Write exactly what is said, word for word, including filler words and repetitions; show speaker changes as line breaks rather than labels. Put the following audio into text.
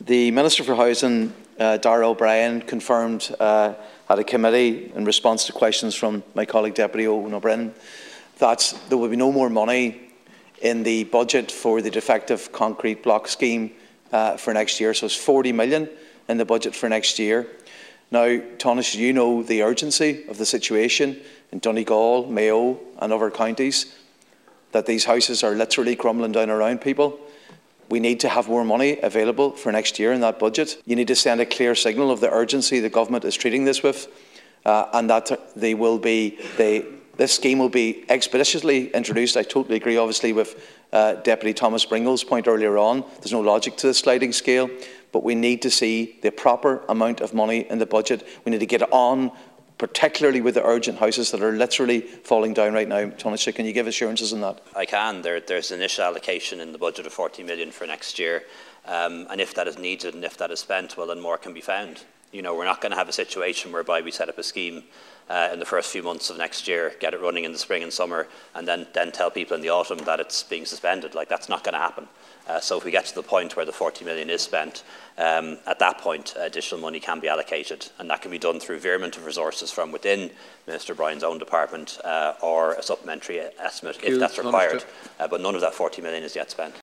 The Minister for Housing, uh, Darragh O'Brien, confirmed uh, at a committee in response to questions from my colleague Deputy Owen O'Brien that there will be no more money in the budget for the defective concrete block scheme uh, for next year. So it's forty million in the budget for next year. Now, Taoiseach, you know the urgency of the situation in Donegal, Mayo and other counties, that these houses are literally crumbling down around people. We need to have more money available for next year in that budget. You need to send a clear signal of the urgency the government is treating this with, uh, and that they will be, they, this scheme will be expeditiously introduced. I totally agree, obviously, with uh, Deputy Thomas Bringle's point earlier on. There's no logic to the sliding scale, but we need to see the proper amount of money in the budget. We need to get on, particularly with the urgent houses that are literally falling down right now. Taoiseach, can you give assurances on that?
I can. There, there's an initial allocation in the budget of forty million for next year, um, and if that is needed and if that is spent, well, then more can be found. You know, we're not going to have a situation whereby we set up a scheme uh, in the first few months of next year, get it running in the spring and summer, and then, then tell people in the autumn that it's being suspended. Like, that's not going to happen. Uh, so if we get to the point where the forty million is spent, um, at that point additional money can be allocated, and that can be done through veerment of resources from within Minister Bryan's own department uh, or a supplementary estimate if that's required. Uh, but none of that forty million is yet spent.